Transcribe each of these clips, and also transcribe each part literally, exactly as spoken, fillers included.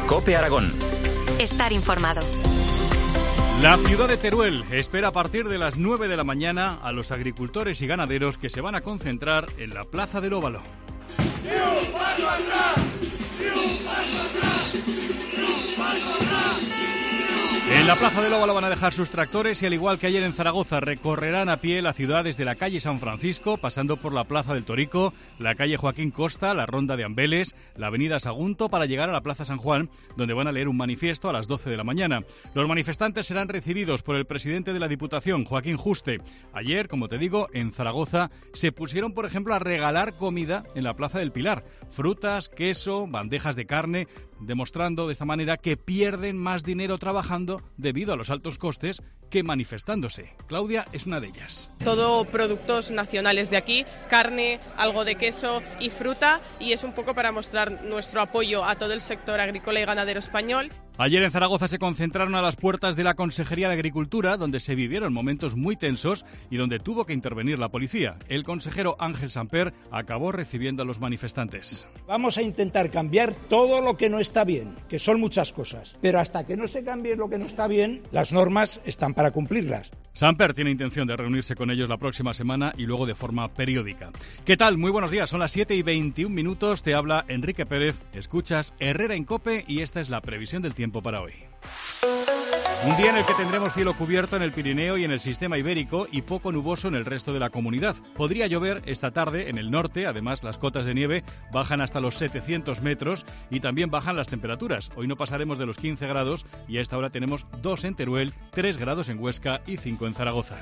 COPE Aragón. Estar informado. La ciudad de Teruel espera a partir de las nueve de la mañana a los agricultores y ganaderos que se van a concentrar en la Plaza del Óvalo. ¡Ni un paso atrás! ¡Ni un paso atrás! ¡Ni un paso atrás! En la Plaza del Óvalo van a dejar sus tractores y, al igual que ayer en Zaragoza, recorrerán a pie la ciudad desde la calle San Francisco, pasando por la Plaza del Torico, la calle Joaquín Costa, la Ronda de Ambeles, la avenida Sagunto, para llegar a la Plaza San Juan, donde van a leer un manifiesto a las doce de la mañana. Los manifestantes serán recibidos por el presidente de la Diputación, Joaquín Juste. Ayer, como te digo, en Zaragoza se pusieron, por ejemplo, a regalar comida en la Plaza del Pilar. Frutas, queso, bandejas de carne, demostrando de esta manera que pierden más dinero trabajando debido a los altos costes que manifestándose. Claudia es una de ellas. Todo productos nacionales de aquí, carne, algo de queso y fruta, y es un poco para mostrar nuestro apoyo a todo el sector agrícola y ganadero español. Ayer en Zaragoza se concentraron a las puertas de la Consejería de Agricultura, donde se vivieron momentos muy tensos y donde tuvo que intervenir la policía. El consejero Ángel Samper acabó recibiendo a los manifestantes. Vamos a intentar cambiar todo lo que no está bien, que son muchas cosas, pero hasta que no se cambie lo que no está bien, las normas están para cumplirlas. Samper tiene intención de reunirse con ellos la próxima semana y luego de forma periódica. ¿Qué tal? Muy buenos días, son las siete y veintiún minutos, te habla Enrique Pérez, escuchas Herrera en COPE y esta es la previsión del tiempo para hoy. Un día en el que tendremos cielo cubierto en el Pirineo y en el sistema ibérico y poco nuboso en el resto de la comunidad. Podría llover esta tarde en el norte, además las cotas de nieve bajan hasta los setecientos metros y también bajan las temperaturas. Hoy no pasaremos de los quince grados y a esta hora tenemos dos en Teruel, tres grados en Huesca y cinco en Zaragoza.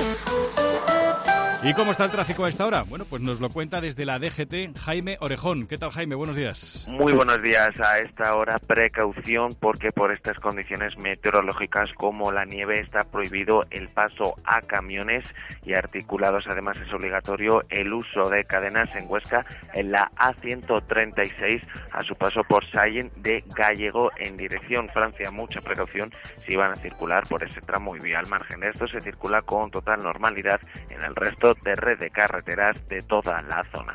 ¿Y cómo está el tráfico a esta hora? Bueno, pues nos lo cuenta desde la D G T Jaime Orejón. ¿Qué tal, Jaime? Buenos días. Muy buenos días. A esta hora precaución porque por estas condiciones meteorológicas como la nieve está prohibido el paso a camiones y articulados. Además es obligatorio el uso de cadenas en Huesca en la A ciento treinta y seis a su paso por Sallent de Gallego en dirección Francia. Mucha precaución si van a circular por ese tramo y al margen de esto se circula con total normalidad en el resto de red de carreteras de toda la zona.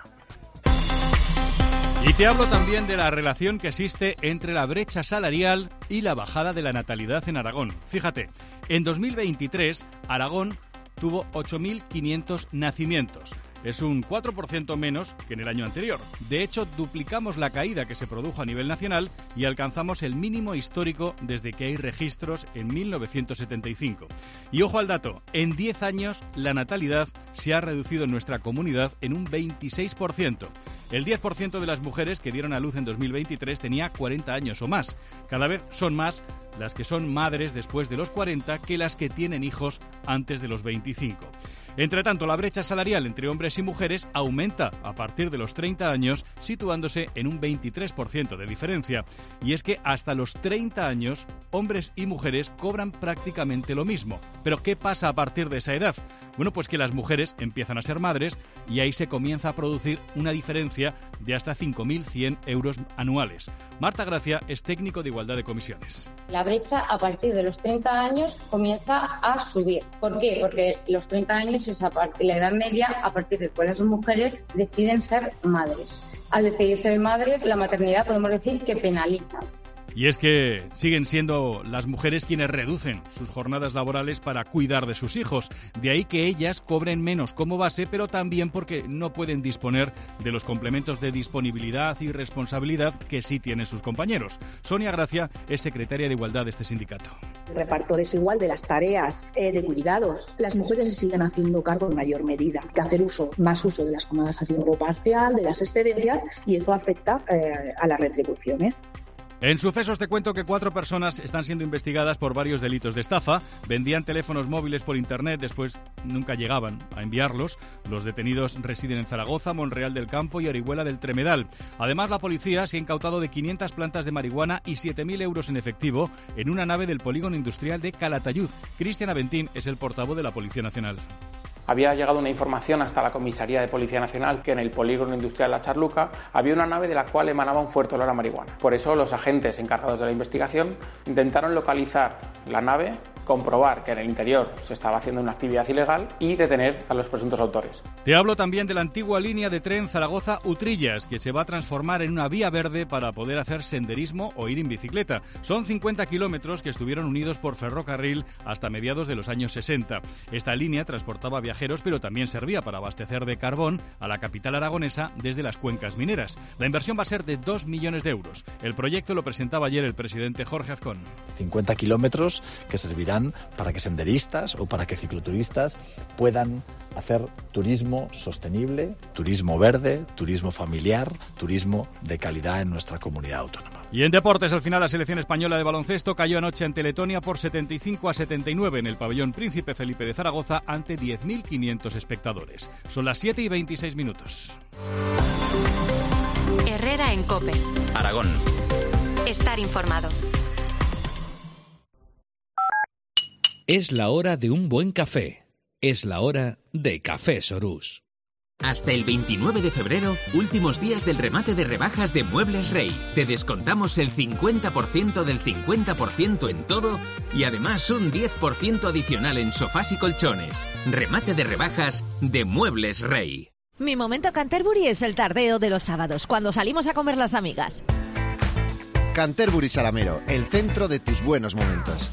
Y te hablo también de la relación que existe entre la brecha salarial y la bajada de la natalidad en Aragón. Fíjate, en dos mil veintitrés Aragón tuvo ocho mil quinientos nacimientos. Es un cuatro por ciento menos que en el año anterior. De hecho, duplicamos la caída que se produjo a nivel nacional y alcanzamos el mínimo histórico desde que hay registros en mil novecientos setenta y cinco. Y ojo al dato, en diez años la natalidad se ha reducido en nuestra comunidad en un veintiséis por ciento. El diez por ciento de las mujeres que dieron a luz en dos mil veintitrés tenía cuarenta años o más. Cada vez son más las que son madres después de los cuarenta que las que tienen hijos antes de los veinticinco. Entre tanto, la brecha salarial entre hombres y mujeres aumenta a partir de los treinta años, situándose en un veintitrés por ciento de diferencia. Y es que hasta los treinta años, hombres y mujeres cobran prácticamente lo mismo. ¿Pero qué pasa a partir de esa edad? Bueno, pues que las mujeres empiezan a ser madres y ahí se comienza a producir una diferencia de hasta cinco mil cien euros anuales. Marta Gracia es técnico de igualdad de comisiones. La brecha a partir de los treinta años comienza a subir. ¿Por qué? Porque los treinta años es a partir, la edad media a partir de cual las mujeres deciden ser madres. Al decidir ser madres, la maternidad podemos decir que penaliza. Y es que siguen siendo las mujeres quienes reducen sus jornadas laborales para cuidar de sus hijos. De ahí que ellas cobren menos como base, pero también porque no pueden disponer de los complementos de disponibilidad y responsabilidad que sí tienen sus compañeros. Sonia Gracia es secretaria de Igualdad de este sindicato. El reparto desigual de las tareas eh, de cuidados. Las mujeres se siguen haciendo cargo en mayor medida, que hacer uso, más uso de las jornadas a tiempo parcial, de las excedencias, y eso afecta eh, a las retribuciones. En Sucesos te cuento que cuatro personas están siendo investigadas por varios delitos de estafa. Vendían teléfonos móviles por internet, después nunca llegaban a enviarlos. Los detenidos residen en Zaragoza, Monreal del Campo y Orihuela del Tremedal. Además, la policía se ha incautado de quinientas plantas de marihuana y siete mil euros en efectivo en una nave del polígono industrial de Calatayud. Cristian Aventín es el portavoz de la Policía Nacional. Había llegado una información hasta la Comisaría de Policía Nacional que en el polígono industrial La Charluca había una nave de la cual emanaba un fuerte olor a marihuana. Por eso los agentes encargados de la investigación intentaron localizar la nave comprobar que en el interior se estaba haciendo una actividad ilegal y detener a los presuntos autores. Te hablo también de la antigua línea de tren Zaragoza-Utrillas, que se va a transformar en una vía verde para poder hacer senderismo o ir en bicicleta. Son cincuenta kilómetros que estuvieron unidos por ferrocarril hasta mediados de los años sesenta. Esta línea transportaba viajeros, pero también servía para abastecer de carbón a la capital aragonesa desde las cuencas mineras. La inversión va a ser de dos millones de euros. El proyecto lo presentaba ayer el presidente Jorge Azcón. cincuenta kilómetros que servirán para que senderistas o para que cicloturistas puedan hacer turismo sostenible, turismo verde, turismo familiar, turismo de calidad en nuestra comunidad autónoma. Y en deportes, al final la selección española de baloncesto cayó anoche ante Letonia por setenta y cinco a setenta y nueve en el pabellón Príncipe Felipe de Zaragoza ante diez mil quinientos espectadores. Son las siete y veintiséis minutos. Herrera en COPE. Aragón. Estar informado. Es la hora de un buen café. Es la hora de Café Sorús. Hasta el veintinueve de febrero, últimos días del remate de rebajas de Muebles Rey. Te descontamos el cincuenta por ciento del cincuenta por ciento en todo y además un diez por ciento adicional en sofás y colchones. Remate de rebajas de Muebles Rey. Mi momento Canterbury es el tardeo de los sábados, cuando salimos a comer las amigas. Canterbury Salamero, el centro de tus buenos momentos.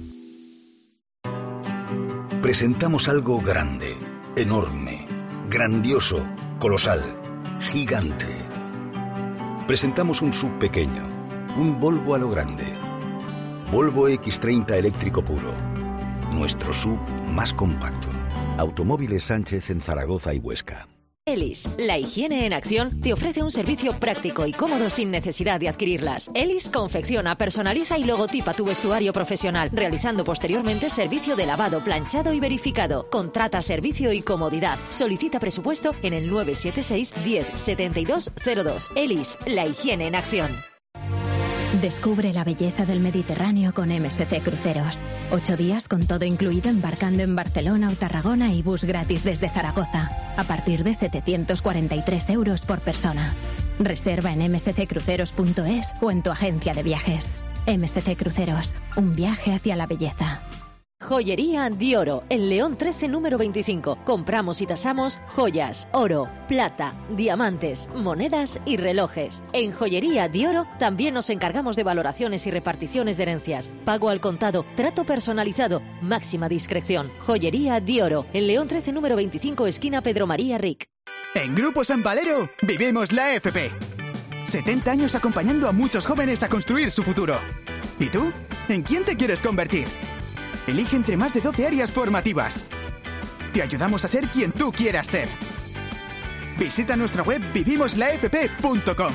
Presentamos algo grande, enorme, grandioso, colosal, gigante. Presentamos un S U V pequeño, un Volvo a lo grande. Volvo equis treinta eléctrico puro. Nuestro S U V más compacto. Automóviles Sánchez en Zaragoza y Huesca. Elis, la higiene en acción, te ofrece un servicio práctico y cómodo sin necesidad de adquirirlas. Elis confecciona, personaliza y logotipa tu vestuario profesional, realizando posteriormente servicio de lavado, planchado y verificado. Contrata servicio y comodidad. Solicita presupuesto en el nueve siete seis, diez, setenta y dos cero dos. Elis, la higiene en acción. Descubre la belleza del Mediterráneo con M S C Cruceros. Ocho días con todo incluido embarcando en Barcelona o Tarragona y bus gratis desde Zaragoza. A partir de setecientos cuarenta y tres euros por persona. Reserva en m s c cruceros punto es o en tu agencia de viajes. M S C Cruceros, un viaje hacia la belleza. Joyería Dioro, en León trece número veinticinco. Compramos y tasamos joyas, oro, plata, diamantes, monedas y relojes. En Joyería Dioro también nos encargamos de valoraciones y reparticiones de herencias. Pago al contado, trato personalizado, máxima discreción. Joyería Dioro, en León trece número veinticinco, esquina Pedro María Ric. En Grupo San Valero vivimos la F P. setenta años acompañando a muchos jóvenes a construir su futuro. ¿Y tú? ¿En quién te quieres convertir? Elige entre más de doce áreas formativas. Te ayudamos a ser quien tú quieras ser. Visita nuestra web vivimos la f p punto com.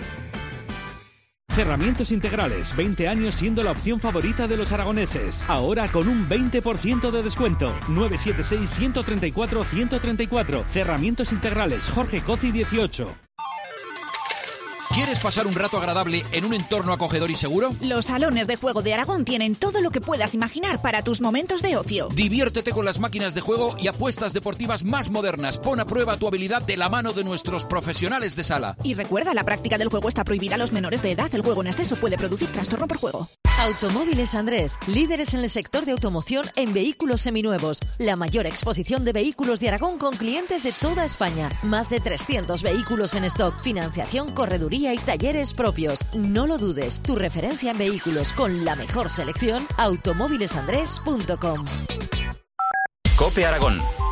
Cerramientos Integrales, veinte años siendo la opción favorita de los aragoneses. Ahora con un veinte por ciento de descuento. nueve siete seis, uno tres cuatro, uno tres cuatro. Cerramientos Integrales, Jorge Cozi dieciocho. ¿Quieres pasar un rato agradable en un entorno acogedor y seguro? Los salones de juego de Aragón tienen todo lo que puedas imaginar para tus momentos de ocio. Diviértete con las máquinas de juego y apuestas deportivas más modernas. Pon a prueba tu habilidad de la mano de nuestros profesionales de sala. Y recuerda, la práctica del juego está prohibida a los menores de edad. El juego en exceso puede producir trastorno por juego. Automóviles Andrés, líderes en el sector de automoción en vehículos seminuevos. La mayor exposición de vehículos de Aragón con clientes de toda España. Más de trescientos vehículos en stock. Financiación, correduría y talleres propios. No lo dudes, tu referencia en vehículos con la mejor selección, automóvilesandrés punto com. COPE Aragón.